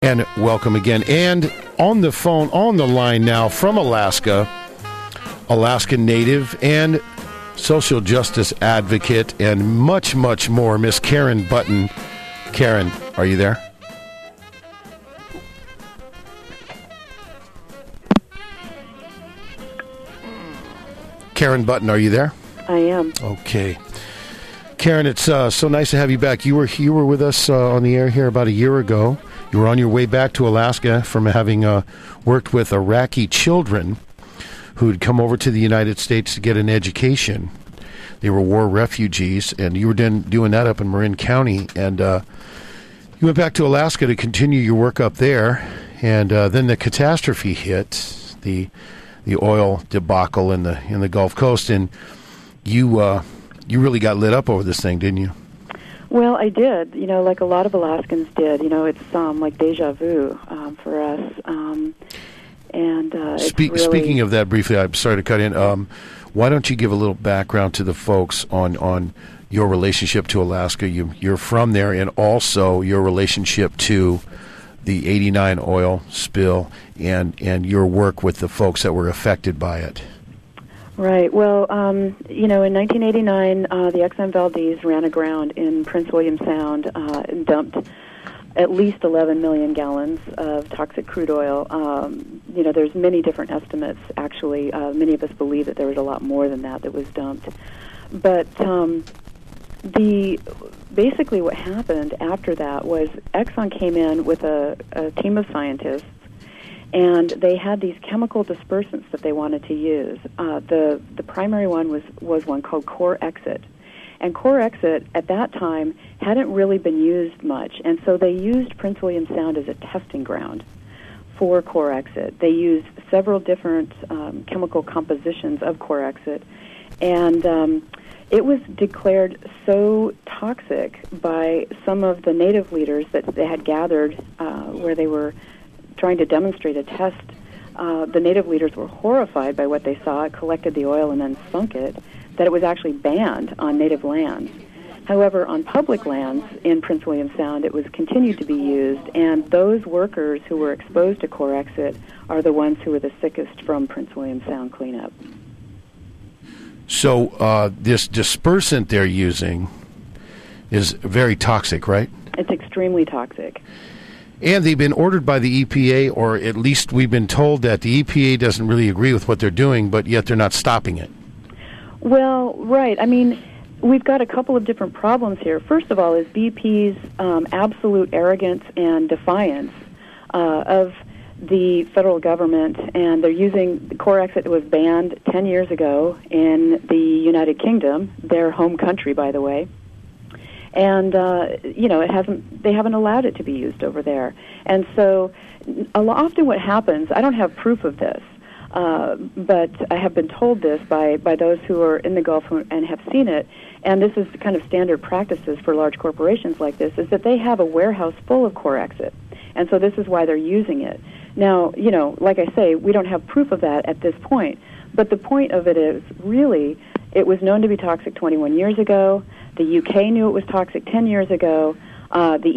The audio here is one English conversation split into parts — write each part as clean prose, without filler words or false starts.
And welcome again. And on the phone, on the line now from Alaska, Alaskan native and social justice advocate and much, much more, Miss Karen Button. Karen, are you there? Karen Button, are you there? I am. Okay. Karen, it's so nice to have you back. You were with us on the air here about a year ago. You were on your way back to Alaska from having worked with Iraqi children who had come over to the United States to get an education. They were war refugees, and you were doing that up in Marin County. And you went back to Alaska to continue your work up there, and then the catastrophe hit, the oil debacle in the Gulf Coast, and you really got lit up over this thing, didn't you? Well, I did. Like a lot of Alaskans did. It's like deja vu for us. Speaking of that briefly, I'm sorry to cut in. Why don't you give a little background to the folks on your relationship to Alaska? You're from there, and also your relationship to the '89 oil spill and your work with the folks that were affected by it. Right. Well, in 1989, the Exxon Valdez ran aground in Prince William Sound and dumped at least 11 million gallons of toxic crude oil. There's many different estimates, actually. Many of us believe that there was a lot more than that was dumped. But basically what happened after that was Exxon came in with a team of scientists, and they had these chemical dispersants that they wanted to use. The primary one was one called Core Exit. And Core Exit, at that time, hadn't really been used much. And so they used Prince William Sound as a testing ground for Core Exit. They used several different chemical compositions of Core Exit. And it was declared so toxic by some of the native leaders that they had gathered where they were trying to demonstrate a test. The native leaders were horrified by what they saw. It collected the oil and then sunk it, that it was actually banned on native lands. However, on public lands in Prince William Sound, it was continued to be used, and those workers who were exposed to Core Exit are the ones who were the sickest from Prince William Sound cleanup. So this dispersant they're using is very toxic, right? It's extremely toxic. And they've been ordered by the EPA, or at least we've been told that the EPA doesn't really agree with what they're doing, but yet they're not stopping it. Well, right. I mean, we've got a couple of different problems here. First of all is BP's absolute arrogance and defiance of the federal government, and they're using the Core Exit that was banned 10 years ago in the United Kingdom, their home country, by the way. And they haven't allowed it to be used over there. And so often what happens, I don't have proof of this, but I have been told this by those who are in the Gulf and have seen it, and this is kind of standard practices for large corporations like this, is that they have a warehouse full of Core Exit. And so this is why they're using it. Now, like I say, we don't have proof of that at this point, but the point of it is really it was known to be toxic 21 years ago. The UK knew it was toxic 10 years ago. The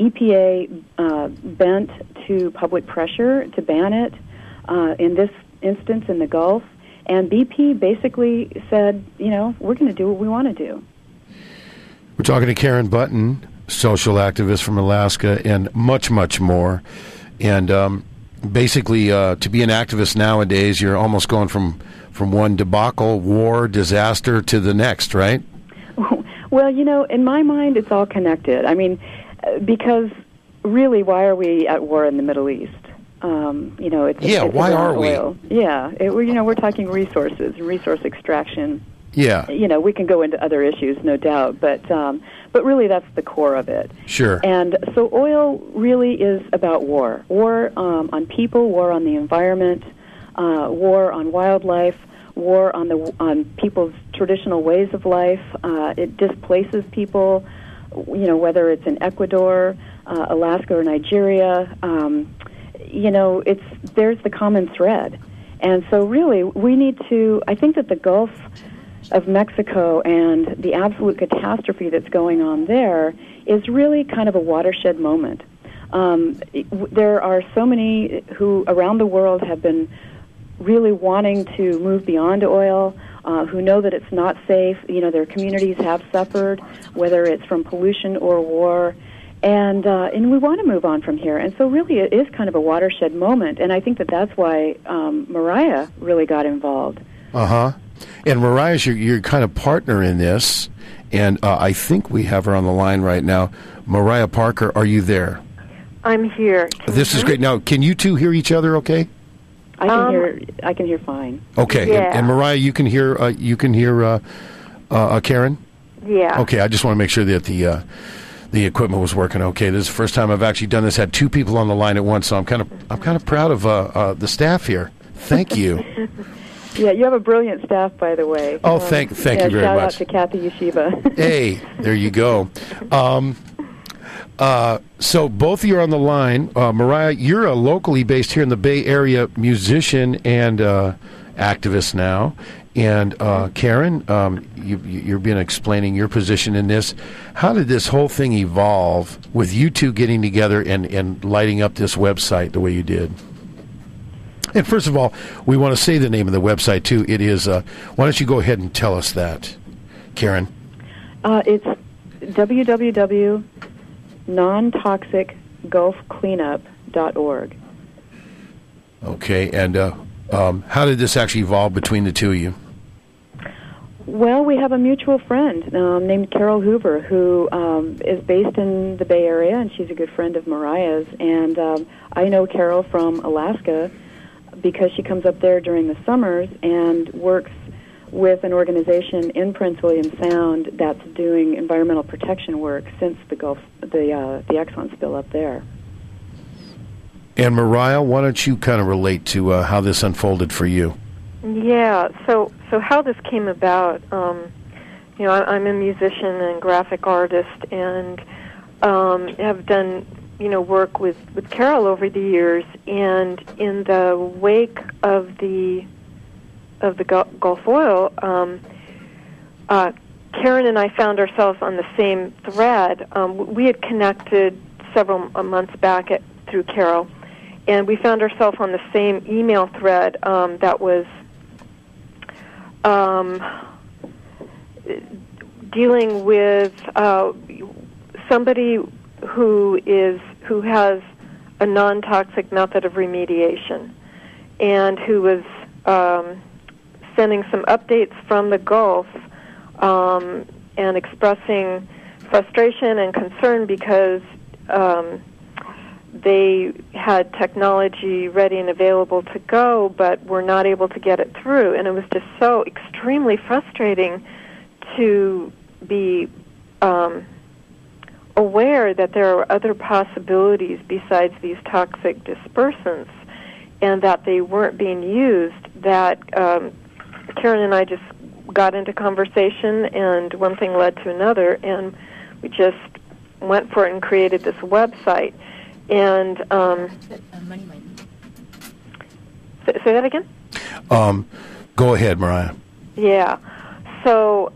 EPA bent to public pressure to ban it in this instance in the Gulf. And BP basically said, we're going to do what we want to do. We're talking to Karen Button, social activist from Alaska, and much, much more. And basically, to be an activist nowadays, you're almost going from one debacle, war, disaster to the next, right? Well, in my mind, it's all connected. I mean, because really, why are we at war in the Middle East? It's why are we? Oil. Yeah, we're talking resources, resource extraction. Yeah. We can go into other issues, no doubt, but really that's the core of it. Sure. And so oil really is about war. War on people, war on the environment, war on wildlife, war on people's traditional ways of life. It displaces people, whether it's in Ecuador, Alaska, or Nigeria. There's the common thread. And so really, we need to, I think that the Gulf of Mexico and the absolute catastrophe that's going on there is really kind of a watershed moment. There are so many who around the world have been really wanting to move beyond oil, who know that it's not safe. Their communities have suffered, whether it's from pollution or war, and we want to move on from here. And so really it is kind of a watershed moment, and I think that's why Mariah really got involved. Uh-huh. And Mariah's your kind of partner in this, and I think we have her on the line right now. Mariah Parker, are you there? I'm here. This is great. Now, can you two hear each other okay? I can hear fine. Okay. Yeah. And Mariah, you can hear Karen? Yeah. Okay, I just want to make sure that the equipment was working okay. This is the first time I've actually done this. Had two people on the line at once, so I'm kind of proud of the staff here. Thank you. Yeah, you have a brilliant staff, by the way. Oh, thank you very much. Shout out to Kathy Yeshiva. Hey, there you go. So both of you are on the line. Mariah, you're a locally based here in the Bay Area musician and activist now. And Karen, you've been explaining your position in this. How did this whole thing evolve with you two getting together and lighting up this website the way you did? And first of all, we want to say the name of the website, too. It is, why don't you go ahead and tell us that, Karen? It's www.nontoxicgulfcleanup.org. Okay, and how did this actually evolve between the two of you? Well, we have a mutual friend named Carol Hoover who is based in the Bay Area, and she's a good friend of Mariah's. And I know Carol from Alaska because she comes up there during the summers and works with an organization in Prince William Sound that's doing environmental protection work since the Exxon spill up there. And Mariah, why don't you kind of relate to how this unfolded for you? Yeah. So how this came about? I'm a musician and graphic artist, and have done work with Carol over the years. And in the wake of the Gulf oil, Karen and I found ourselves on the same thread. We had connected several months back through Carol, and we found ourselves on the same email thread that was dealing with somebody who has a non-toxic method of remediation, and who was sending some updates from the Gulf and expressing frustration and concern because they had technology ready and available to go, but were not able to get it through. And it was just so extremely frustrating to be aware that there are other possibilities besides these toxic dispersants, and that they weren't being used, that Karen and I just got into conversation, and one thing led to another, and we just went for it and created this website. And say that again? Go ahead, Mariah. Yeah. So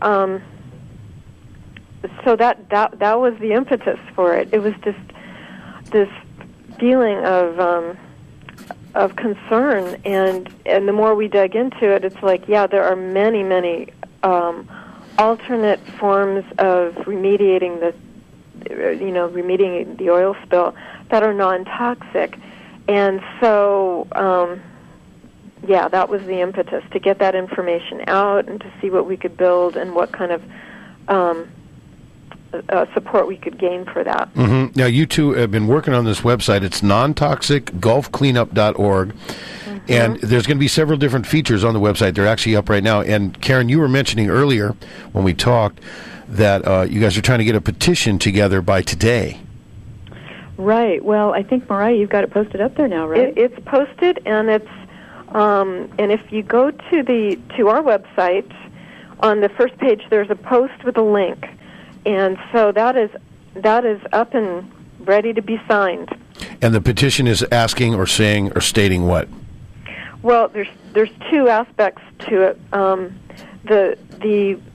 that was the impetus for it. It was just this feeling of concern, and the more we dug into it, it's like, yeah, there are many alternate forms of remediating the oil spill that are non-toxic. And so that was the impetus, to get that information out and to see what we could build and what kind of support we could gain for that. Mm-hmm. Now, you two have been working on this website. It's nontoxicgulfcleanup.org. Mm-hmm. And there's going to be several different features on the website. They're actually up right now. And Karen, you were mentioning earlier when we talked that you guys are trying to get a petition together by today. Right. Well, I think, Mariah, you've got it posted up there now, right? It's posted, and it's and if you go to our website, on the first page there's a post with a link, and so that is up and ready to be signed. And the petition is asking or saying or stating what? Well, there's two aspects to it. The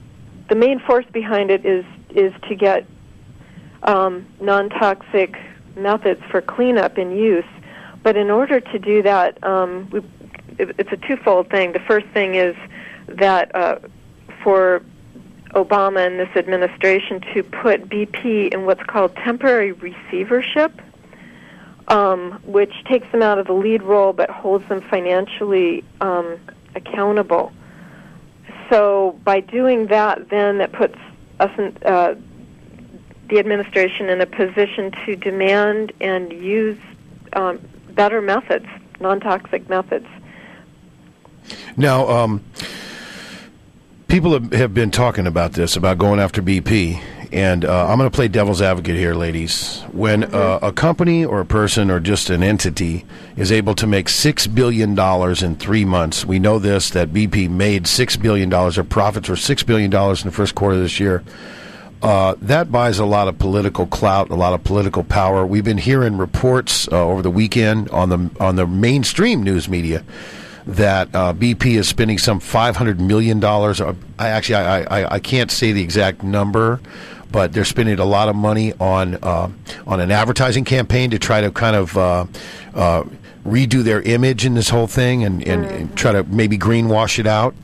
main force behind it is to get non-toxic methods for cleanup in use. But in order to do that, it's a twofold thing. The first thing is that for Obama and this administration to put BP in what's called temporary receivership, which takes them out of the lead role but holds them financially accountable. So by doing that, then that puts us in, the administration in a position to demand and use better methods, non-toxic methods. Now, people have been talking about this, about going after BP, and I'm going to play devil's advocate here, ladies. When a company or a person or just an entity is able to make $6 billion in 3 months, we know this, that BP made $6 billion, their profits were $6 billion in the first quarter of this year. That buys a lot of political clout, a lot of political power. We've been hearing reports over the weekend on the mainstream news media that BP is spending some $500 million. I can't say the exact number, but they're spending a lot of money on an advertising campaign to try to kind of redo their image in this whole thing and try to maybe greenwash it out.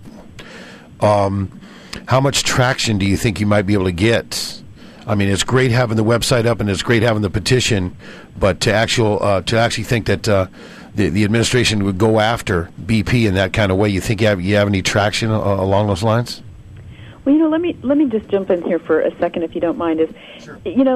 How much traction do you think you might be able to get? I mean, it's great having the website up and it's great having the petition, but to actually think that the administration would go after BP in that kind of way, you think you have any traction along those lines? Well, let me just jump in here for a second, if you don't mind. Sure.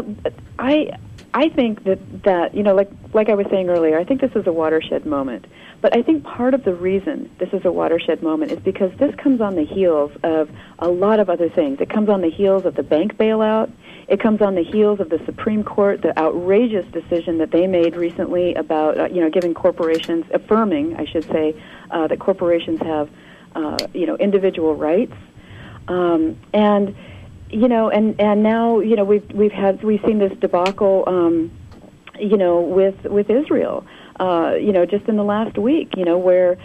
I think that like I was saying earlier, I think this is a watershed moment. But I think part of the reason this is a watershed moment is because this comes on the heels of a lot of other things. It comes on the heels of the bank bailout. It comes on the heels of the Supreme Court, the outrageous decision that they made recently about, giving corporations, affirming, I should say, that corporations have, individual rights. And now, we've seen this debacle, with Israel, just in the last week, where,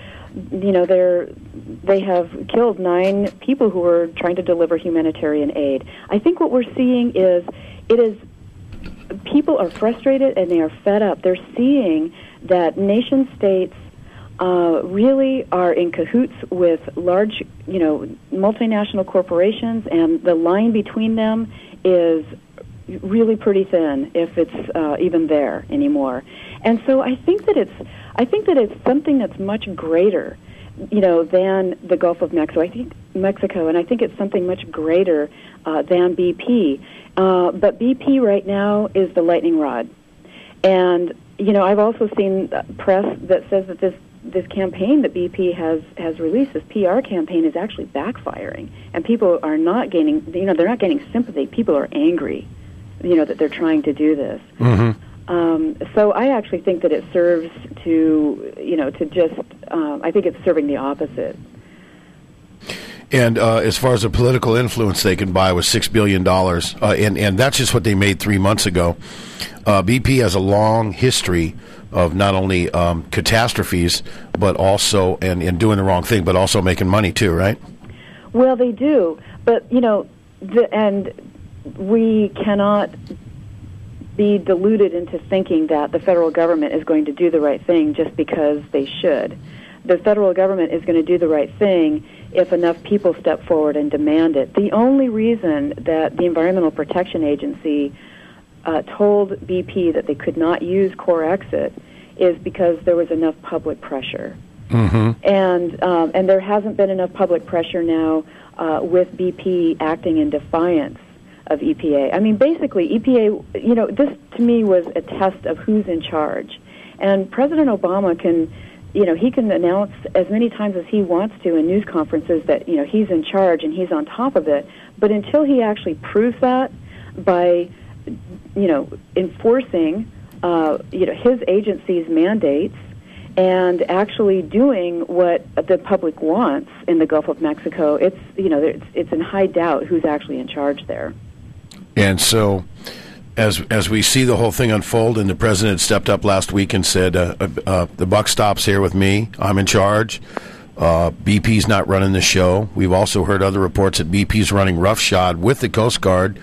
they have killed 9 people who were trying to deliver humanitarian aid. I think what we're seeing is people are frustrated and they are fed up. They're seeing that nation states really are in cahoots with large, multinational corporations, and the line between them is really pretty thin, if it's even there anymore. And so I think that it's something that's much greater, than the Gulf of Mexico. And I think it's something much greater than BP. But BP right now is the lightning rod. And I've also seen press that says that this campaign that BP has released, this PR campaign, is actually backfiring, and people are not gaining. They're not gaining sympathy. People are angry, that they're trying to do this. Mm-hmm. So I actually think that it serves to, I think it's serving the opposite. And as far as the political influence they can buy with $6 billion, and that's just what they made 3 months ago. BP has a long history of not only catastrophes, but also, and doing the wrong thing, but also making money too, right? Well, they do. But, and we cannot be deluded into thinking that the federal government is going to do the right thing just because they should. The federal government is going to do the right thing if enough people step forward and demand it. The only reason that the Environmental Protection Agency told BP that they could not use CoreExit is because there was enough public pressure. Mm-hmm. And there hasn't been enough public pressure now with BP acting in defiance of EPA. I mean, basically, EPA, this to me was a test of who's in charge. And President Obama can, he can announce as many times as he wants to in news conferences that, he's in charge and he's on top of it. But until he actually proves that by, enforcing, his agency's mandates and actually doing what the public wants in the Gulf of Mexico, it's in high doubt who's actually in charge there. And so, as we see the whole thing unfold, and the president stepped up last week and said, the buck stops here with me. I'm in charge. BP's not running the show. We've also heard other reports that BP's running roughshod with the Coast Guard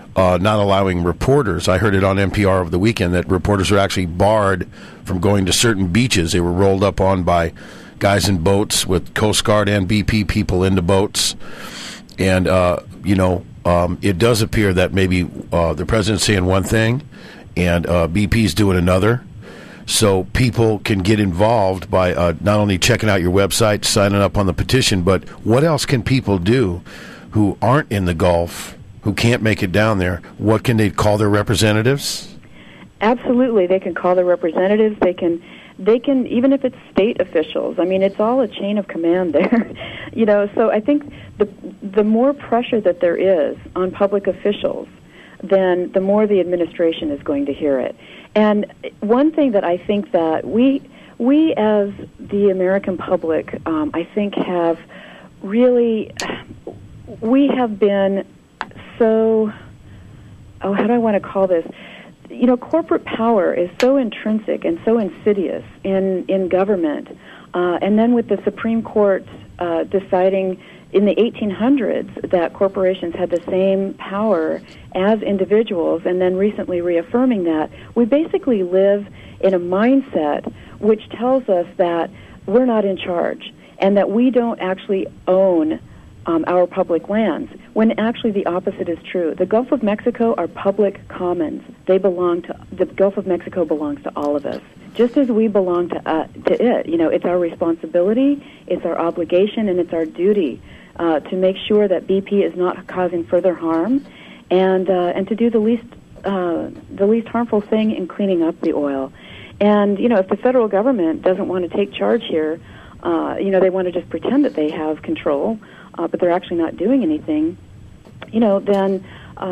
not allowing reporters. I heard it on NPR over the weekend that reporters were actually barred from going to certain beaches. They were rolled up on by guys in boats with Coast Guard and BP people into boats. And, it does appear that maybe the president's saying one thing and BP's doing another. So people can get involved by not only checking out your website, signing up on the petition, but what else can people do who aren't in the Gulf, who can't make it down there? What can they call their representatives? Absolutely. They can call their representatives. They can, even if it's state officials. I mean, it's all a chain of command there. So I think the more pressure that there is on public officials, then the more the administration is going to hear it. And one thing that I think that we as the American public, I think have really, we have been so, how do I want to call this? Corporate power is so intrinsic and so insidious in government. And then with the Supreme Court deciding in the 1800s that corporations had the same power as individuals, and then recently reaffirming that, we basically live in a mindset which tells us that we're not in charge and that we don't actually own our public lands, when actually the opposite is true. The Gulf of Mexico are public commons. The Gulf of Mexico belongs to all of us, just as we belong to it. It's our responsibility, it's our obligation, and it's our duty to make sure that BP is not causing further harm, and to do the least harmful thing in cleaning up the oil. And if the federal government doesn't want to take charge here, they want to just pretend that they have control, but they're actually not doing anything. Then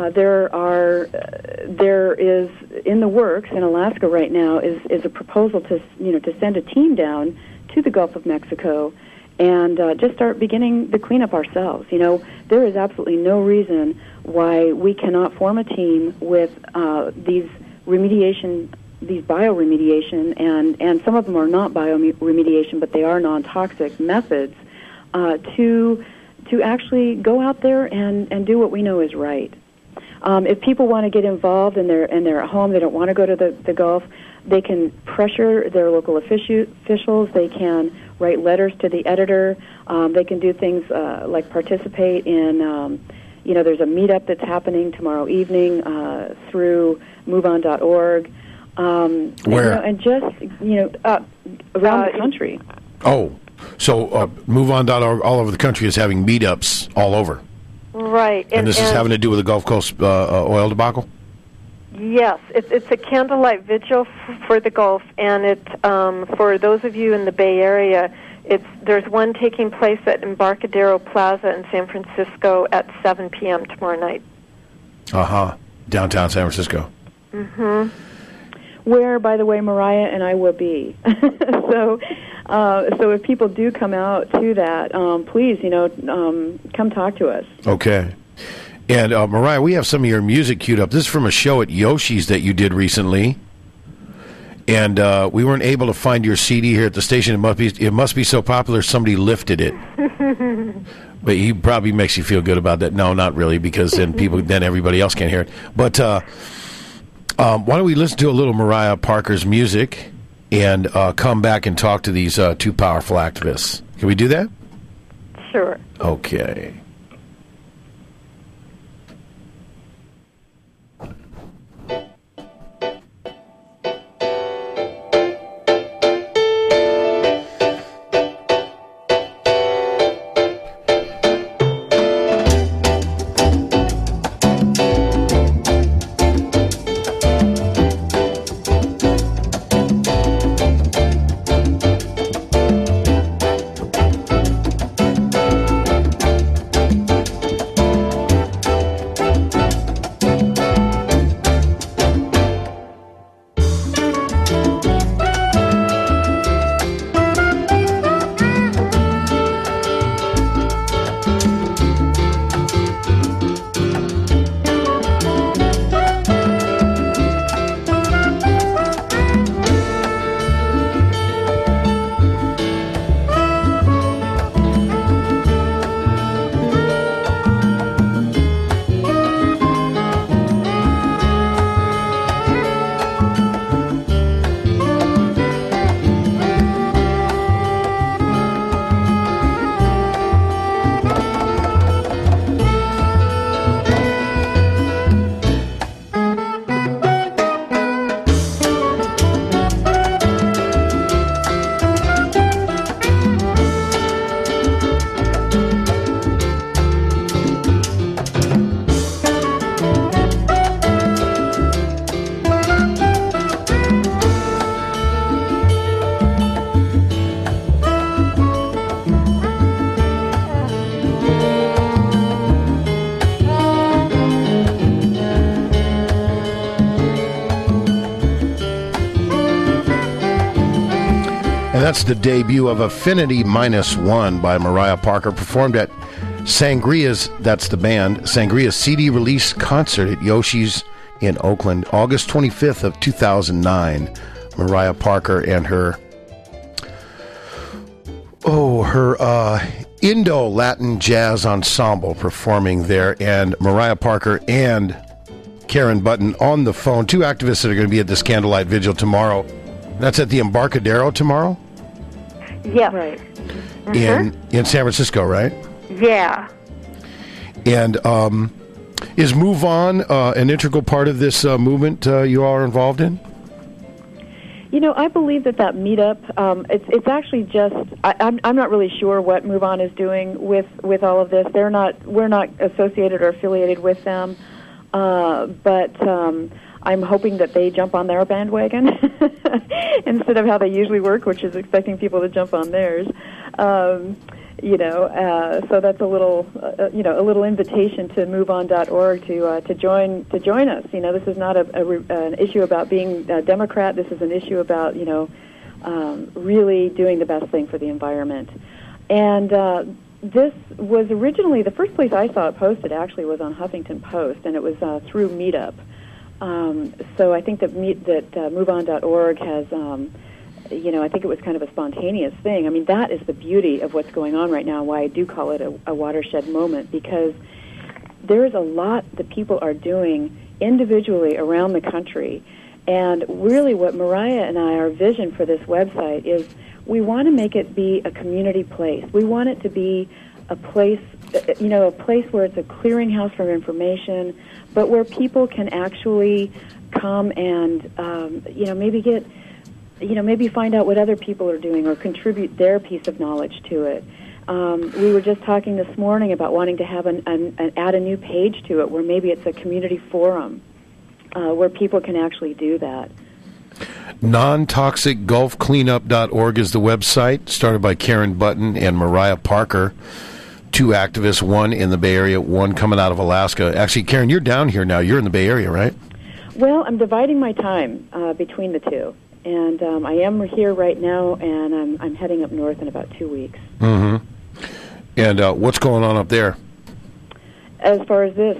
there is in the works in Alaska right now is a proposal to send a team down to the Gulf of Mexico and just start beginning the cleanup ourselves. There is absolutely no reason why we cannot form a team with these bioremediation, and some of them are not bioremediation, but they are non-toxic methods, to actually go out there and do what we know is right. If people want to get involved and they're at home, they don't want to go to the Gulf, they can pressure their local officials. They can write letters to the editor. They can do things like participate in, there's a meetup that's happening tomorrow evening through MoveOn.org. Where? And just, around the country. Oh, so MoveOn.org all over the country is having meetups all over. Right. And this is having to do with the Gulf Coast oil debacle? Yes. It's a candlelight vigil for the Gulf, and it's for those of you in the Bay Area, there's one taking place at Embarcadero Plaza in San Francisco at 7 p.m. tomorrow night. Downtown San Francisco. Mm-hmm. Where, by the way, Mariah and I will be. So if people do come out to that, please, come talk to us. Okay. And Mariah, we have some of your music queued up. This is from a show at Yoshi's that you did recently. And we weren't able to find your CD here at the station. It must be so popular somebody lifted it. But he probably makes you feel good about that. No, not really, because then everybody else can't hear it. But why don't we listen to a little Mariah Parker's music and come back and talk to these two powerful activists? Can we do that? Sure. Okay. And that's the debut of Affinity -1 by Mariah Parker, performed at Sangria's, that's the band, Sangria's CD release concert at Yoshi's in Oakland, August 25th of 2009. Mariah Parker and her Indo-Latin Jazz Ensemble performing there, and Mariah Parker and Karen Button on the phone, two activists that are going to be at this candlelight vigil tomorrow. That's at the Embarcadero tomorrow? Yes. Right. In San Francisco, right? Yeah. And is Move On an integral part of this movement you all are involved in? You know, I believe that meetup, it's actually just, I'm not really sure what Move On is doing with all of this. We're not associated or affiliated with them, but I'm hoping that they jump on their bandwagon instead of how they usually work, which is expecting people to jump on theirs. So that's a little invitation to MoveOn.org to join us. You know, this is not an issue about being a Democrat. This is an issue about really doing the best thing for the environment. And this was originally, the first place I saw it posted actually was on Huffington Post, and it was through Meetup. So I think that MoveOn.org has. I think it was kind of a spontaneous thing. I mean, that is the beauty of what's going on right now, why I do call it a watershed moment, because there is a lot that people are doing individually around the country. And really what Mariah and our vision for this website is we want to make it be a community place. We want it to be a place where it's a clearinghouse for information, but where people can actually come and, maybe find out what other people are doing or contribute their piece of knowledge to it. We were just talking this morning about wanting to have add a new page to it where maybe it's a community forum where people can actually do that. NonToxicGulfCleanup.org is the website, started by Karen Button and Mariah Parker, two activists, one in the Bay Area, one coming out of Alaska. Actually, Karen, you're down here now. You're in the Bay Area, right? Well, I'm dividing my time between the two. And I am here right now, and I'm heading up north in about 2 weeks. Mm-hmm. And what's going on up there? As far as this?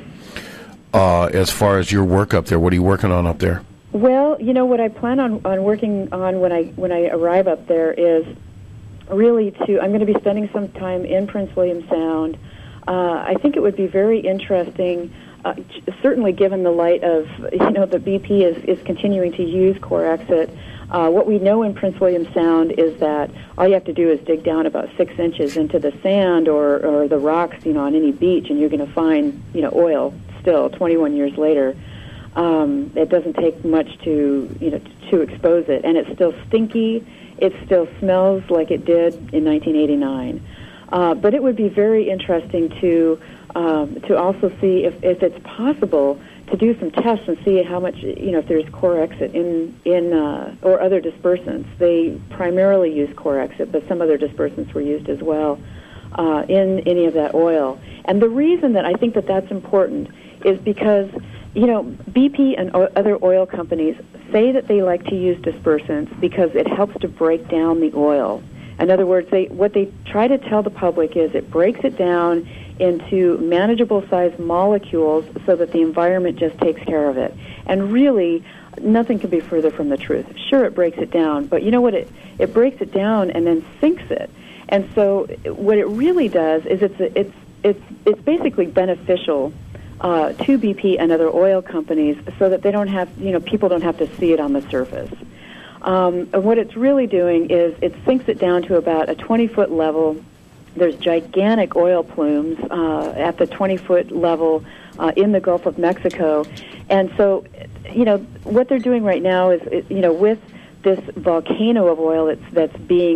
As far as your work up there, what are you working on up there? Well, what I plan on working on when I arrive up there is really I'm going to be spending some time in Prince William Sound. I think it would be very interesting. Certainly, given the light of the BP is continuing to use Corexit. What we know in Prince William Sound is that all you have to do is dig down about 6 inches into the sand or the rocks, on any beach, and you're going to find oil still 21 years later. It doesn't take much to expose it, and it's still stinky. It still smells like it did in 1989. But it would be very interesting to also see if it's possible to do some tests and see how much, if there's Corexit in or other dispersants. They primarily use Corexit, but some other dispersants were used as well in any of that oil. And the reason that I think that that's important is because, BP and other oil companies say that they like to use dispersants because it helps to break down the oil. In other words, what they try to tell the public is it breaks it down into manageable-sized molecules so that the environment just takes care of it. And really, nothing could be further from the truth. Sure, it breaks it down, but you know what? It breaks it down and then sinks it. And so what it really does is it's basically beneficial to BP and other oil companies so that they don't have, people don't have to see it on the surface. And what it's really doing is it sinks it down to about a 20-foot level. There's gigantic oil plumes at the 20-foot level in the Gulf of Mexico. And so, what they're doing right now is, with this volcano of oil that's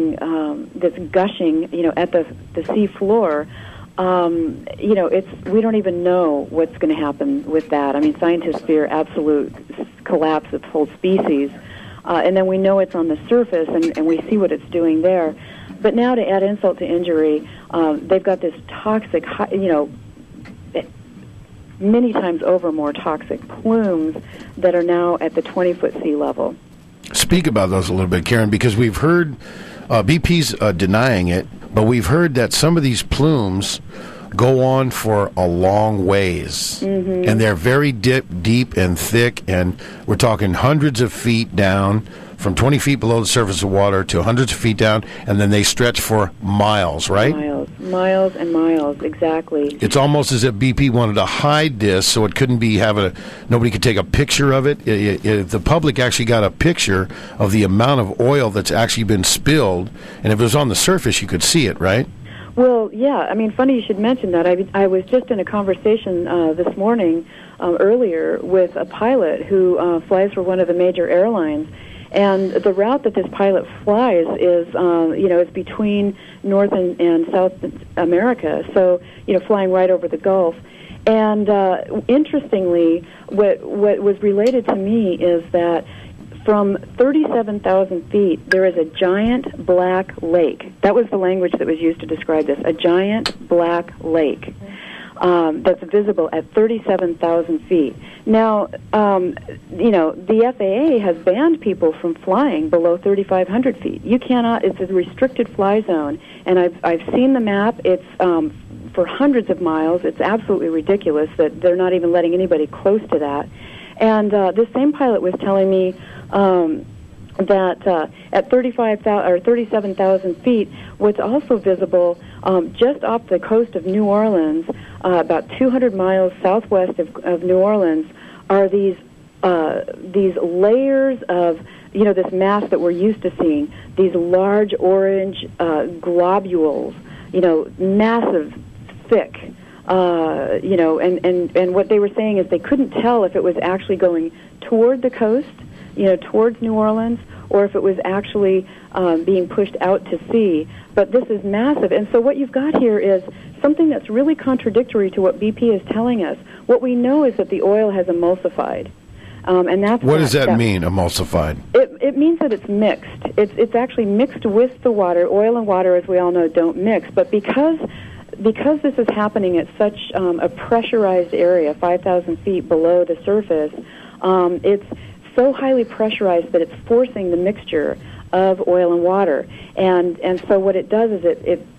gushing, at the sea floor, we don't even know what's going to happen with that. I mean, scientists fear absolute collapse of whole species. And then we know it's on the surface, and we see what it's doing there. But now, to add insult to injury, they've got this toxic, many times over more toxic plumes that are now at the 20-foot sea level. Speak about those a little bit, Karen, because we've heard BP's denying it, but we've heard that some of these plumes go on for a long ways, and they're very deep and thick, and we're talking hundreds of feet down, from 20 feet below the surface of water to hundreds of feet down, and then they stretch for miles, right? Miles and miles, exactly. It's almost as if BP wanted to hide this so it couldn't be nobody could take a picture of it. The public actually got a picture of the amount of oil that's actually been spilled, and if it was on the surface, you could see it, right? Well, yeah. I mean, funny you should mention that. I was just in a conversation this morning, earlier, with a pilot who flies for one of the major airlines. And the route that this pilot flies is, it's between North and South America, so, flying right over the Gulf. And interestingly, what was related to me is that from 37,000 feet, there is a giant black lake. That was the language that was used to describe this, a giant black lake that's visible at 37,000 feet. Now, the FAA has banned people from flying below 3,500 feet. You cannot, it's a restricted fly zone, and I've seen the map. It's for hundreds of miles. It's absolutely ridiculous that they're not even letting anybody close to that. And this same pilot was telling me that at 35,000 or 37,000 feet, what's also visible just off the coast of New Orleans, about 200 miles southwest of New Orleans, are these layers of this mass that we're used to seeing. These large orange globules, massive, thick. And what they were saying is they couldn't tell if it was actually going toward the coast, towards New Orleans, or if it was actually being pushed out to sea. But this is massive. And so what you've got here is something that's really contradictory to what BP is telling us. What we know is that the oil has emulsified. And that's what does that mean, emulsified? It means that it's mixed. It's actually mixed with the water. Oil and water, as we all know, don't mix. But because this is happening at such a pressurized area, 5,000 feet below the surface, it's so highly pressurized that it's forcing the mixture of oil and water. And so what it does is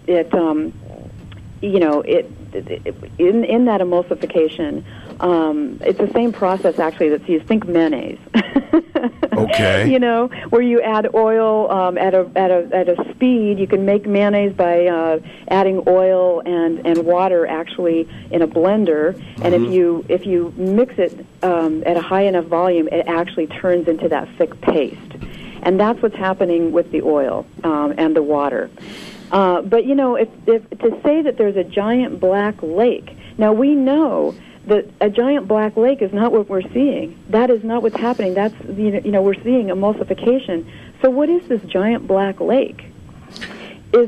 in that emulsification, it's the same process actually that's used. Think mayonnaise. Okay. Where you add oil at a speed. You can make mayonnaise by adding oil and water actually in a blender. And if you mix it at a high enough volume, it actually turns into that thick paste. And that's what's happening with the oil and the water. But if to say that there's a giant black lake, now we know that a giant black lake is not what we're seeing. That is not what's happening. That's we're seeing emulsification. So what is this giant black lake? Is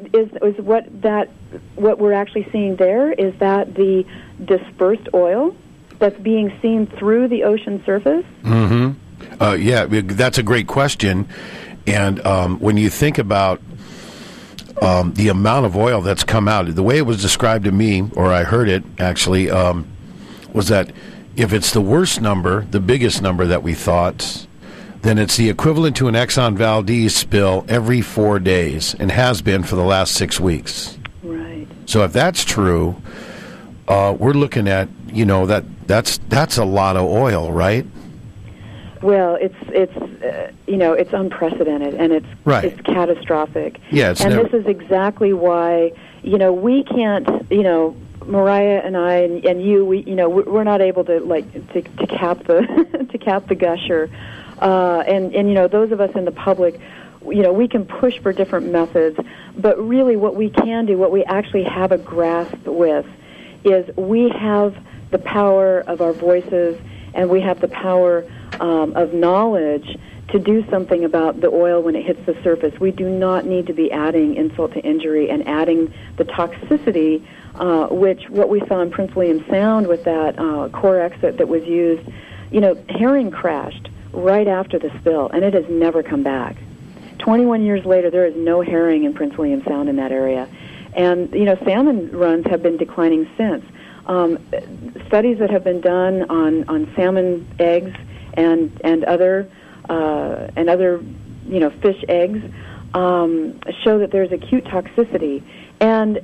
what we're actually seeing there? Is that the dispersed oil that's being seen through the ocean surface? Mm-hmm. Yeah, that's a great question. And when you think about the amount of oil that's come out, the way it was described to me, or I heard it actually, was that if it's the worst number, the biggest number that we thought, then it's the equivalent to an Exxon Valdez spill every 4 days, and has been for the last 6 weeks. Right. So if that's true, we're looking at that's a lot of oil, right? Well, it's unprecedented, and it's catastrophic. Yeah, this is exactly why we can't Mariah and I and you we're not able to to cap the to cap the gusher, and those of us in the public, we can push for different methods, but really what we can do, what we actually have a grasp with, is we have the power of our voices, and we have the power of knowledge to do something about the oil when it hits the surface. We do not need to be adding insult to injury and adding the toxicity, which what we saw in Prince William Sound with that core exit that was used. Herring crashed right after the spill, and it has never come back. 21 years later, there is no herring in Prince William Sound in that area. And, salmon runs have been declining since. Studies that have been done on salmon eggs and other fish eggs show that there's acute toxicity. And,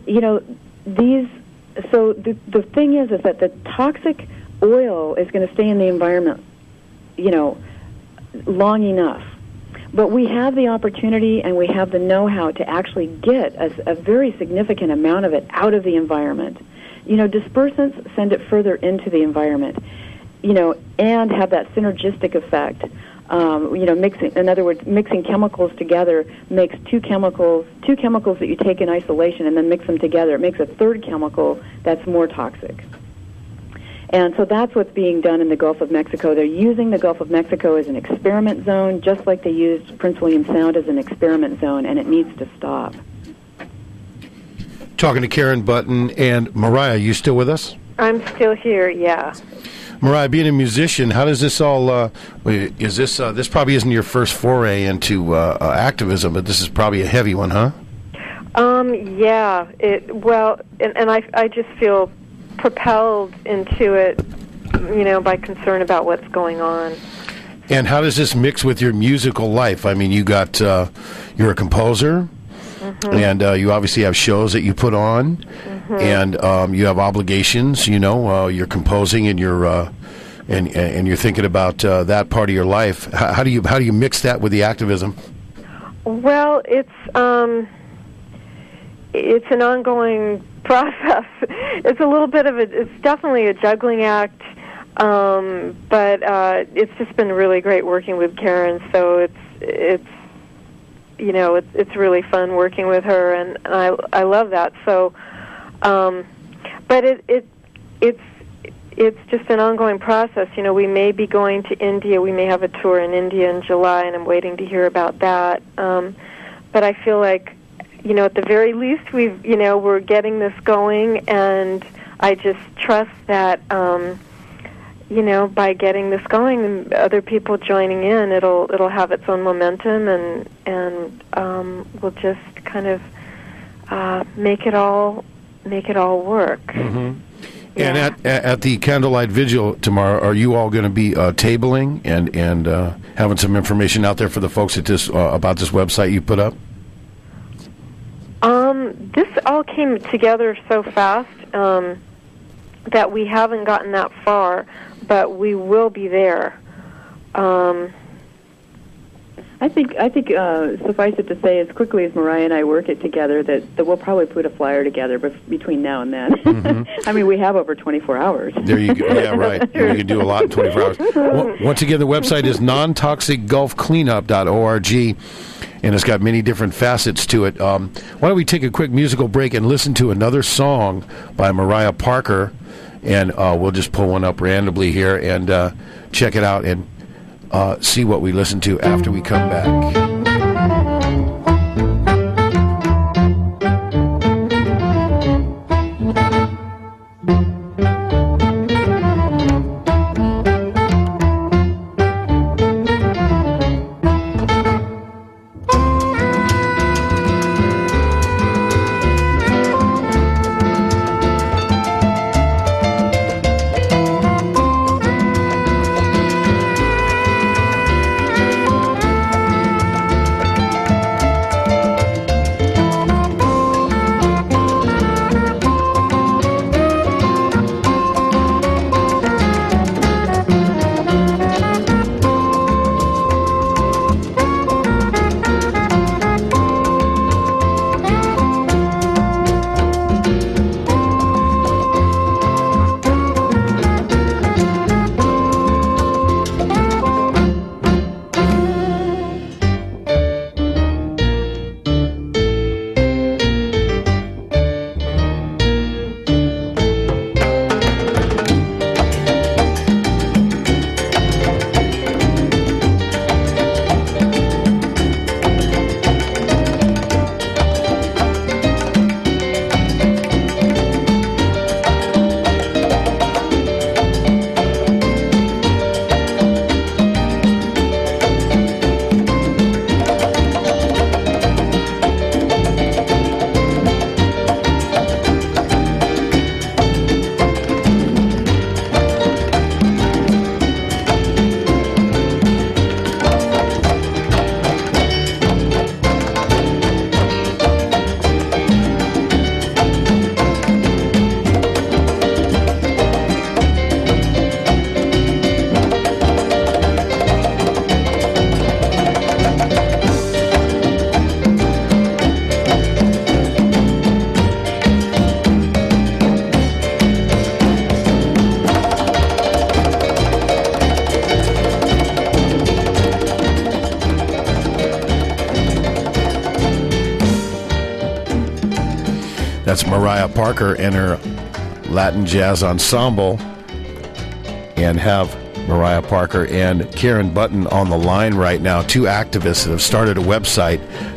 so the thing is that the toxic oil is going to stay in the environment, long enough. But we have the opportunity and we have the know-how to actually get a very significant amount of it out of the environment. Dispersants send it further into the environment, and have that synergistic effect. Mixing, in other words, mixing chemicals together makes two chemicals that you take in isolation and then mix them together. It makes a third chemical that's more toxic. And so that's what's being done in the Gulf of Mexico. They're using the Gulf of Mexico as an experiment zone, just like they used Prince William Sound as an experiment zone, and it needs to stop. Talking to Karen Button. And Mariah, you still with us? I'm still here, yeah. Mariah, being a musician, how does this all, this probably isn't your first foray into activism, but this is probably a heavy one, huh? Yeah. I just feel propelled into it, by concern about what's going on. And how does this mix with your musical life? I mean, you're a composer, and you obviously have shows that you put on, and you have obligations. You're composing, and you're and you're thinking about that part of your life. How do you mix that with the activism? Well, it's an ongoing process. It's a little bit of it's definitely a juggling act, but it's just been really great working with Karen. So it's really fun working with her, and I love that. So, but it's just an ongoing process. We may be going to India. We may have a tour in India in July, and I'm waiting to hear about that. But I feel like, at the very least, we're getting this going, and I just trust that, by getting this going and other people joining in, it'll have its own momentum, and we'll just kind of make it all work. Mm-hmm. Yeah. And at the candlelight vigil tomorrow, are you all going to be tabling and having some information out there for the folks at this about this website you put up? This all came together so fast that we haven't gotten that far, but we will be there. I think suffice it to say, as quickly as Mariah and I work it together, that we'll probably put a flyer together between now and then. Mm-hmm. I mean, we have over 24 hours. There you go. Yeah, right. You can do a lot in 24 hours. Once again, the website is nontoxicgulfcleanup.org, and it's got many different facets to it. Why don't we take a quick musical break and listen to another song by Mariah Parker, and we'll just pull one up randomly here and check it out and see what we listen to after we come back. That's Mariah Parker and her Latin Jazz Ensemble. And have Mariah Parker and Karen Button on the line right now, two activists that have started a website,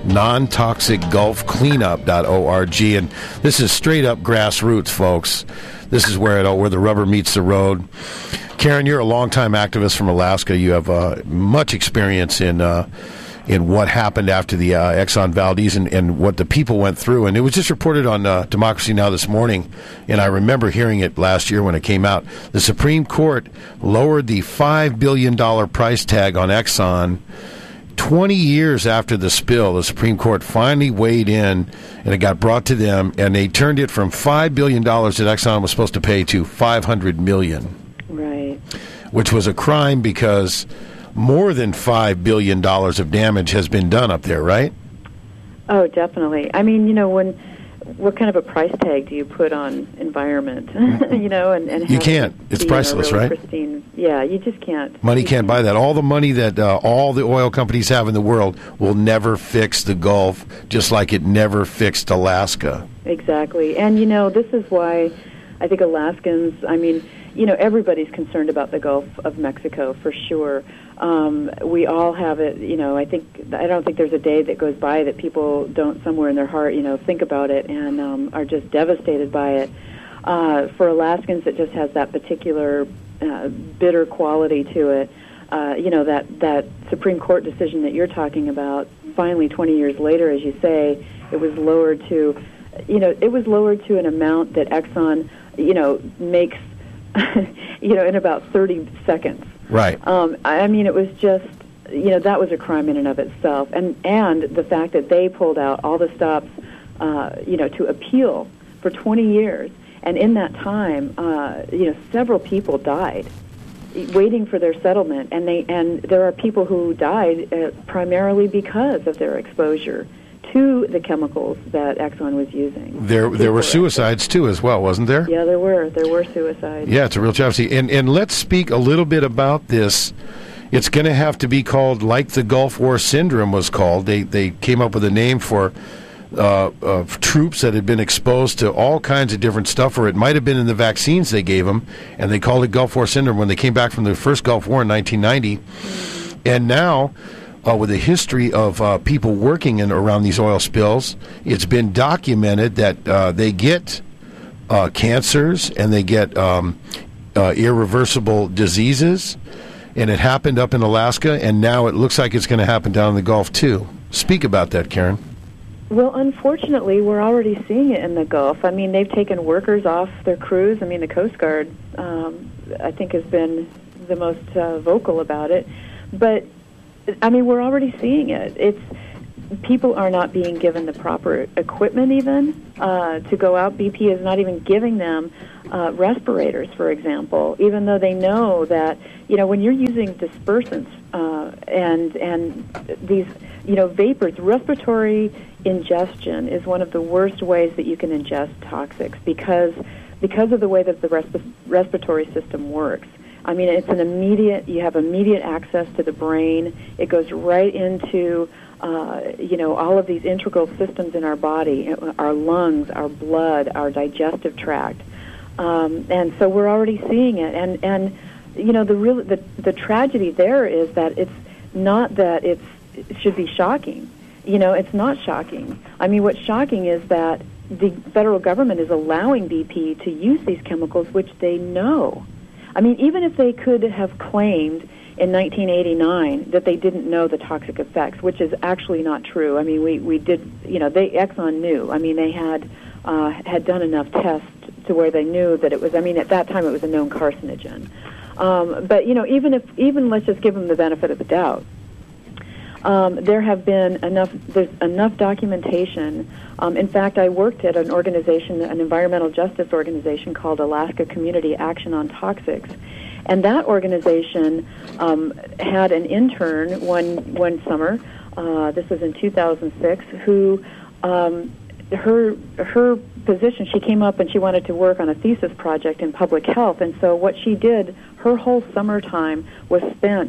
nontoxicgulfcleanup.org, and this is straight up grassroots, folks. This is where the rubber meets the road. Karen, you're a longtime activist from Alaska. You have much experience in what happened after the Exxon Valdez and what the people went through. And it was just reported on Democracy Now! This morning, and I remember hearing it last year when it came out. The Supreme Court lowered the $5 billion price tag on Exxon. 20 years after the spill, the Supreme Court finally weighed in, and it got brought to them, and they turned it from $5 billion that Exxon was supposed to pay to $500 million. Right. Which was a crime because more than $5 billion of damage has been done up there, right? Oh, definitely. I mean, what kind of a price tag do you put on environment? And you can't. It's priceless, really right? Pristine. Yeah, you just can't. Money can't buy that. All the money that all the oil companies have in the world will never fix the Gulf, just like it never fixed Alaska. Exactly. And, this is why I think Alaskans, everybody's concerned about the Gulf of Mexico, for sure. We all have it, I don't think there's a day that goes by that people don't somewhere in their heart, think about it and are just devastated by it. For Alaskans, it just has that particular bitter quality to it. That Supreme Court decision that you're talking about, finally 20 years later, as you say, it was lowered to, an amount that Exxon, makes, in about 30 seconds. Right. It was just, that was a crime in and of itself. And the fact that they pulled out all the stops, to appeal for 20 years. And in that time, several people died waiting for their settlement. And there are people who died primarily because of their exposure to the chemicals that Exxon was using. There were suicides too, as well, wasn't there? Yeah, there were suicides. Yeah, it's a real travesty. And let's speak a little bit about this. It's going to have to be called, like the Gulf War Syndrome was called. They came up with a name for troops that had been exposed to all kinds of different stuff, or it might have been in the vaccines they gave them, and they called it Gulf War Syndrome when they came back from the first Gulf War in 1990. Mm-hmm. And now, with a history of people working around these oil spills, it's been documented that they get cancers and they get irreversible diseases. And it happened up in Alaska, and now it looks like it's going to happen down in the Gulf, too. Speak about that, Karen. Well, unfortunately, we're already seeing it in the Gulf. They've taken workers off their crews. The Coast Guard, I think, has been the most vocal about it. But we're already seeing it. People are not being given the proper equipment even to go out. BP is not even giving them respirators, for example, even though they know that, when you're using dispersants and these, vapors, respiratory ingestion is one of the worst ways that you can ingest toxics because of the way that the respiratory system works. It's you have immediate access to the brain. It goes right into, all of these integral systems in our body, our lungs, our blood, our digestive tract. And so we're already seeing it. And the tragedy there is that it's not that it should be shocking. It's not shocking. What's shocking is that the federal government is allowing BP to use these chemicals, which they know. Even if they could have claimed in 1989 that they didn't know the toxic effects, which is actually not true. We did, Exxon knew. They had done enough tests to where they knew that it was, at that time it was a known carcinogen. But, even let's just give them the benefit of the doubt. There have been there's enough documentation. In fact, I worked at an organization, an environmental justice organization called Alaska Community Action on Toxics. And that organization had an intern one summer, this was in 2006, who her position, she came up and she wanted to work on a thesis project in public health. And so what she did, her whole summertime was spent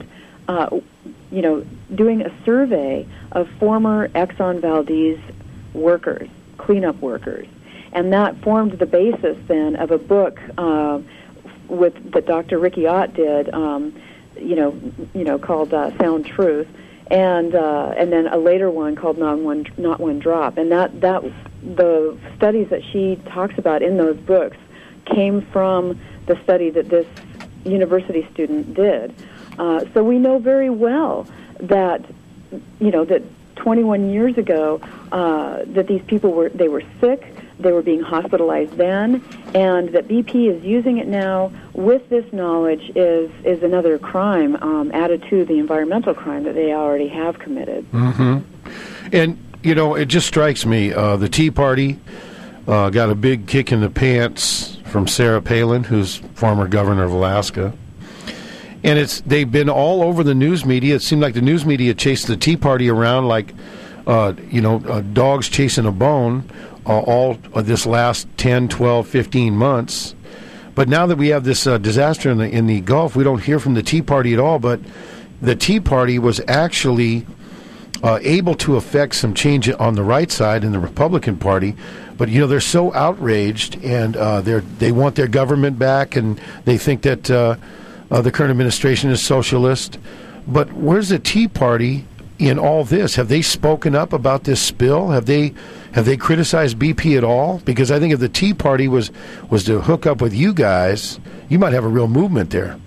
doing a survey of former Exxon Valdez workers, cleanup workers. And that formed the basis then of a book that Dr. Ricky Ott did, called Sound Truth, and then a later one called Not One Drop. And that the studies that she talks about in those books came from the study that this university student did. So we know very well that, that 21 years ago, that these people were sick, they were being hospitalized then, and that BP is using it now with this knowledge is another crime added to the environmental crime that they already have committed. Mm-hmm. And, it just strikes me, the Tea Party got a big kick in the pants from Sarah Palin, who's former governor of Alaska. And they've been all over the news media. It seemed like the news media chased the Tea Party around like, dogs chasing a bone all this last 10, 12, 15 months. But now that we have this disaster in the Gulf, we don't hear from the Tea Party at all. But the Tea Party was actually able to affect some change on the right side in the Republican Party. But, they're so outraged, and they want their government back, and they think that the current administration is socialist. But where's the Tea Party in all this? Have they spoken up about this spill? Have they criticized BP at all? Because I think if the Tea Party was to hook up with you guys, you might have a real movement there.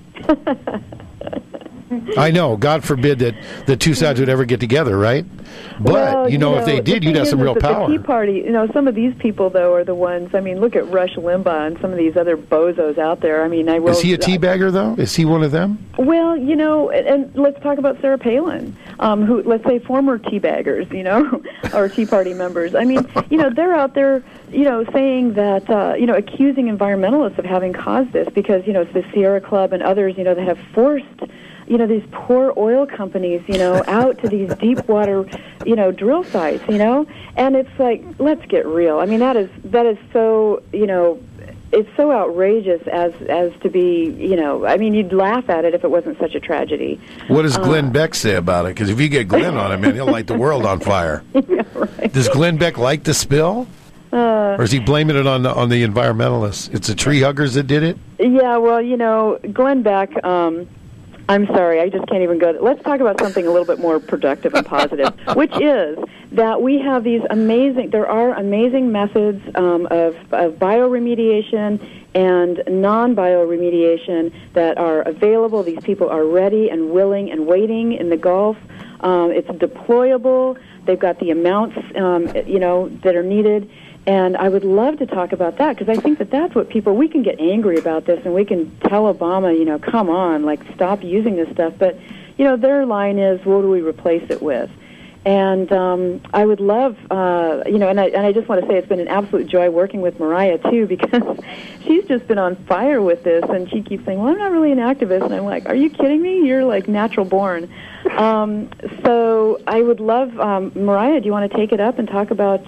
I know, God forbid that the two sides would ever get together, right? But, if they did, you'd have some real power. The Tea Party, some of these people, though, are the ones, look at Rush Limbaugh and some of these other bozos out there. Is he a teabagger, though? Is he one of them? Well, and let's talk about Sarah Palin, who, let's say, former teabaggers, or Tea Party members. They're out there, saying that, accusing environmentalists of having caused this because, it's the Sierra Club and others, that have forced these poor oil companies, out to these deep water, drill sites, and it's like, let's get real. That is so, it's so outrageous as to be, you'd laugh at it if it wasn't such a tragedy. What does Glenn Beck say about it? Because if you get Glenn on it, man, he'll light the world on fire. Yeah, right. Does Glenn Beck like the spill? Or is he blaming it on the environmentalists? It's the tree huggers that did it? Yeah, well, Glenn Beck, I'm sorry, I just can't even go. Let's talk about something a little bit more productive and positive, which is that we have there are amazing methods of bioremediation and non-bioremediation that are available. These people are ready and willing and waiting in the Gulf. It's deployable. They've got the amounts, that are needed. And I would love to talk about that because I think that's what we can get angry about this and we can tell Obama, come on, stop using this stuff. But, their line is, what do we replace it with? And I would love, and I just want to say it's been an absolute joy working with Mariah, too, because she's just been on fire with this. And she keeps saying, well, I'm not really an activist. And I'm like, are you kidding me? You're, natural born. So I would love, Mariah, do you want to take it up and talk about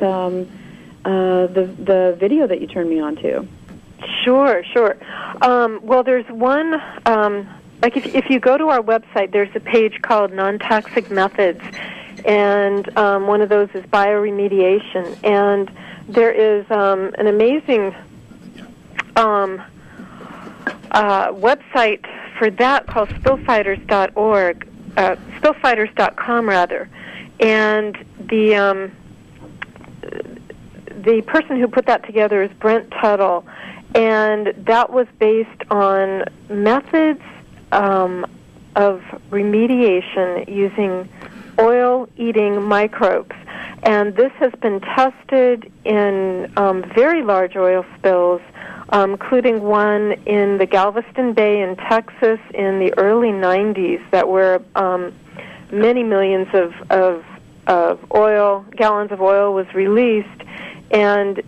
the video that you turned me on to? Sure. Well, there's one, if you go to our website, there's a page called Non-Toxic Methods, and one of those is bioremediation. And there is an amazing website for that called spillfighters.org, spillfighters.com rather, and the person who put that together is Brent Tuttle, and that was based on methods of remediation using oil-eating microbes. And this has been tested in very large oil spills, including one in the Galveston Bay in Texas in the early 90s that were many millions of gallons of oil was released. And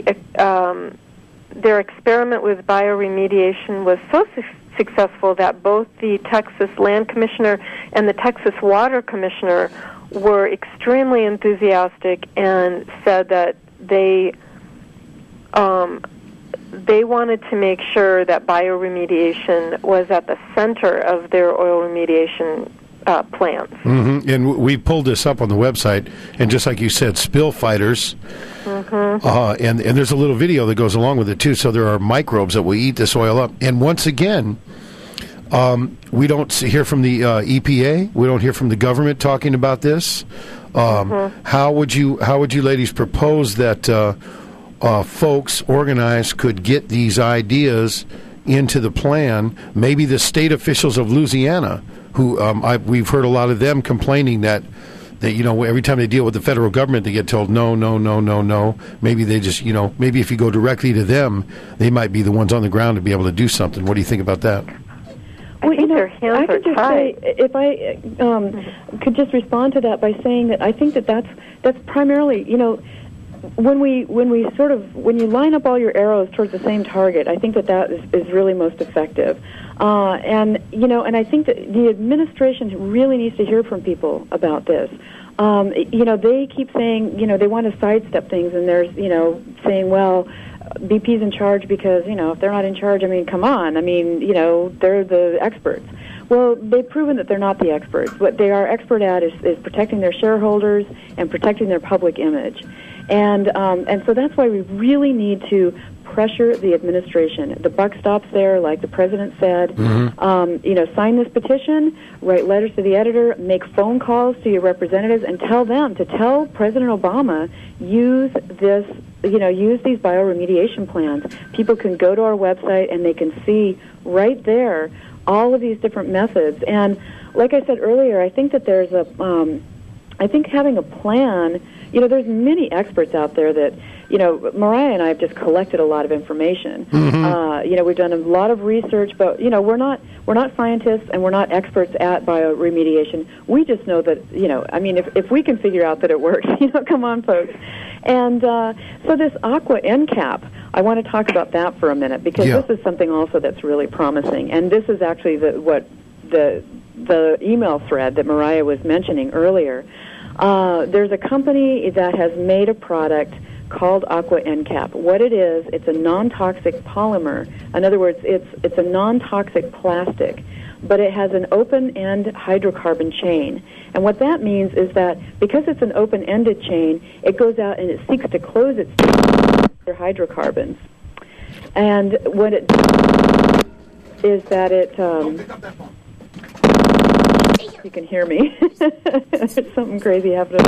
their experiment with bioremediation was so successful that both the Texas Land Commissioner and the Texas Water Commissioner were extremely enthusiastic and said that they wanted to make sure that bioremediation was at the center of their oil remediation plants. Mm-hmm. And we pulled this up on the website, and just like you said, spill fighters. Mm-hmm. And there's a little video that goes along with it, too. So there are microbes that will eat this oil up. And once again, we don't hear from the EPA. We don't hear from the government talking about this. How would you ladies propose that folks organized could get these ideas into the plan? Maybe the state officials of Louisiana, who we've heard a lot of them complaining that every time they deal with the federal government, they get told no. Maybe they just maybe if you go directly to them, they might be the ones on the ground to be able to do something. What do you think about that? Well, I could just say, if I could just respond to that by saying that I think that's primarily, when you line up all your arrows towards the same target, I think that is really most effective. And I think that the administration really needs to hear from people about this. They keep saying, they want to sidestep things, and they're, saying, well, BP's in charge because, if they're not in charge, come on. They're the experts. Well, they've proven that they're not the experts. What they are expert at is protecting their shareholders and protecting their public image. And so that's why we really need to pressure the administration. The buck stops there, like the president said. Mm-hmm. Sign this petition, write letters to the editor, make phone calls to your representatives, and tell them to tell President Obama, use these bioremediation plans. People can go to our website and they can see right there all of these different methods. And like I said earlier, I think that there's I think having a plan, there's many experts out there that, Mariah and I have just collected a lot of information. Mm-hmm. We've done a lot of research, but, we're not scientists and we're not experts at bioremediation. We just know that, if we can figure out that it works, come on, folks. And so this Aqua NCAP, I want to talk about that for a minute because this is something also that's really promising. And this is actually the email thread that Mariah was mentioning earlier. There's a company that has made a product called Aqua NCAP. What it is, it's a non-toxic polymer. In other words, it's a non-toxic plastic, but it has an open-end hydrocarbon chain. And what that means is that because it's an open-ended chain, it goes out and it seeks to close its hydrocarbons. And what it does is that it... you can hear me. There's something crazy happening.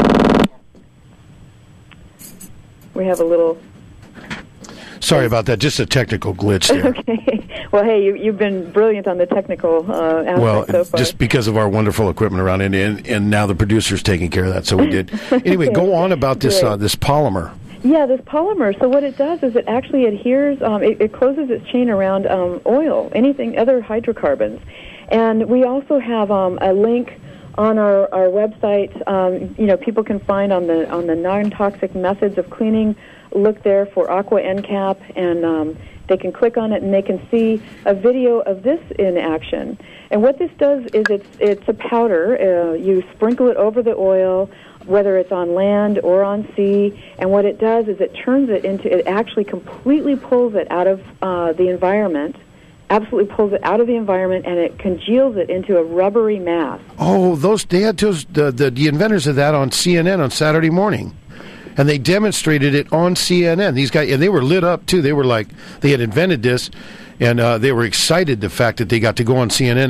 We have a little... Sorry about that. Just a technical glitch there. Okay. Well, hey, you've been brilliant on the technical aspect so far. Just because of our wonderful equipment around it, and now the producer's taking care of that, so we did. Anyway, go on about this this polymer. Yeah, this polymer. So what it does is it actually adheres, it closes its chain around oil, other hydrocarbons. And we also have a link on our website. People can find on the non-toxic methods of cleaning. Look there for Aqua NCAP, and they can click on it and they can see a video of this in action. And what this does is it's a powder. You sprinkle it over the oil, whether it's on land or on sea. And what it does is it actually completely pulls it out of the environment. Absolutely pulls it out of the environment, and it congeals it into a rubbery mass. Oh, they had the inventors of that on CNN on Saturday morning, and they demonstrated it on CNN. These guys, and they were lit up too. They were like they had invented this, and they were excited the fact that they got to go on CNN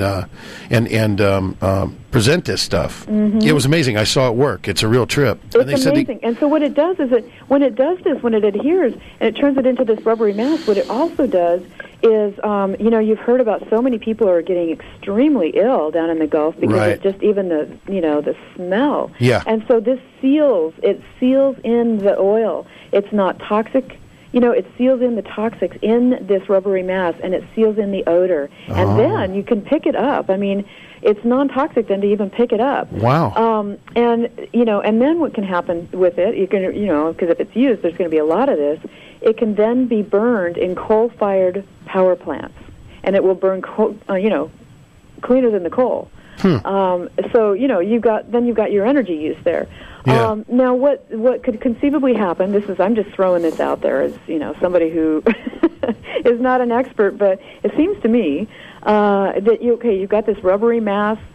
and present this stuff. Mm-hmm. It was amazing. I saw it work. It's a real trip. It's amazing. And so what it does is when it adheres and it turns it into this rubbery mass, what it also does is, you've heard about so many people who are getting extremely ill down in the Gulf because it's just even the smell. Yeah. And so this seals in the oil. It's not toxic. It seals in the toxics in this rubbery mass, and it seals in the odor. And then you can pick it up. It's non-toxic then to even pick it up. Wow. And then what can happen with it, you can, because if it's used, there's going to be a lot of this, it can then be burned in coal-fired power plants. And it will burn, cleaner than the coal. So, you've got your energy use there. Yeah. Now, what could conceivably happen? I'm just throwing this out there as somebody who is not an expert, but it seems to me that you've got this rubbery mass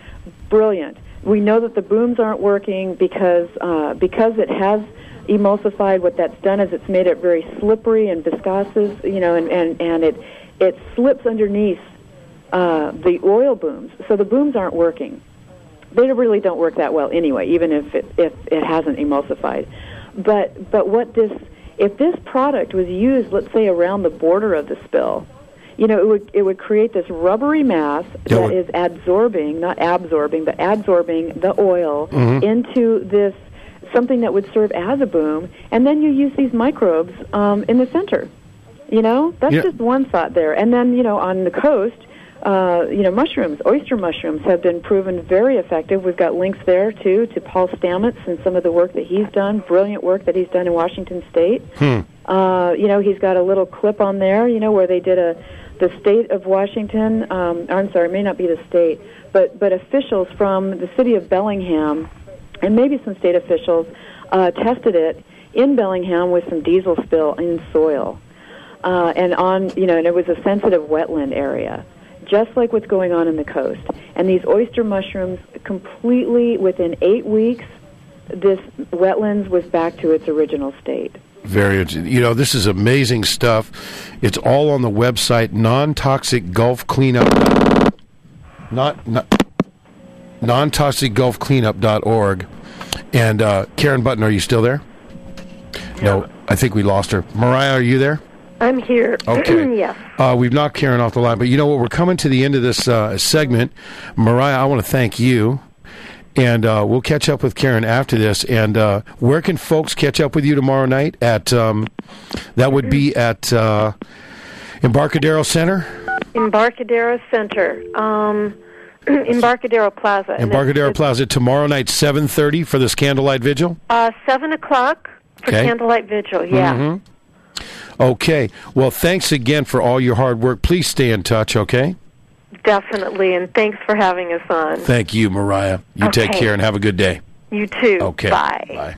brilliant. We know that the booms aren't working because it has emulsified. What that's done is it's made it very slippery and viscous, and it slips underneath the oil booms. So the booms aren't working. They really don't work that well anyway, even if it hasn't emulsified. But if this product was used, let's say, around the border of the spill, it would create this rubbery mass that is adsorbing, not absorbing, but adsorbing the oil into this something that would serve as a boom, and then you use these microbes in the center. That's just one thought there. And then, on the coast, mushrooms, oyster mushrooms have been proven very effective. We've got links there, too, to Paul Stamets and some of the work that he's done, brilliant work that he's done in Washington State. He's got a little clip on there, where they did the state of Washington, I'm sorry, it may not be the state, but officials from the city of Bellingham, and maybe some state officials, tested it in Bellingham with some diesel spill in soil. And it was a sensitive wetland area, just like what's going on in the coast. And these oyster mushrooms, completely within 8 weeks, this wetlands was back to its original state. Very, this is amazing stuff. It's all on the website, non-toxic Gulf Cleanup. non-toxicgulfcleanup.org. And Karen Button, are you still there? No, I think we lost her. Mariah, are you there? I'm here. Okay. Yes. We've knocked Karen off the line, but you know what? We're coming to the end of this segment. Mariah, I want to thank you. And we'll catch up with Karen after this. And where can folks catch up with you tomorrow night? That would be at Embarcadero Center? Embarcadero Center. Embarcadero Plaza. Embarcadero Plaza. Tomorrow night, 7:30 for this candlelight vigil? 7 o'clock for candlelight vigil, yeah. Mm-hmm. Okay. Well, thanks again for all your hard work. Please stay in touch, okay? Definitely, and thanks for having us on. Thank you, Mariah. You take care and have a good day. You too. Okay. Bye. Bye.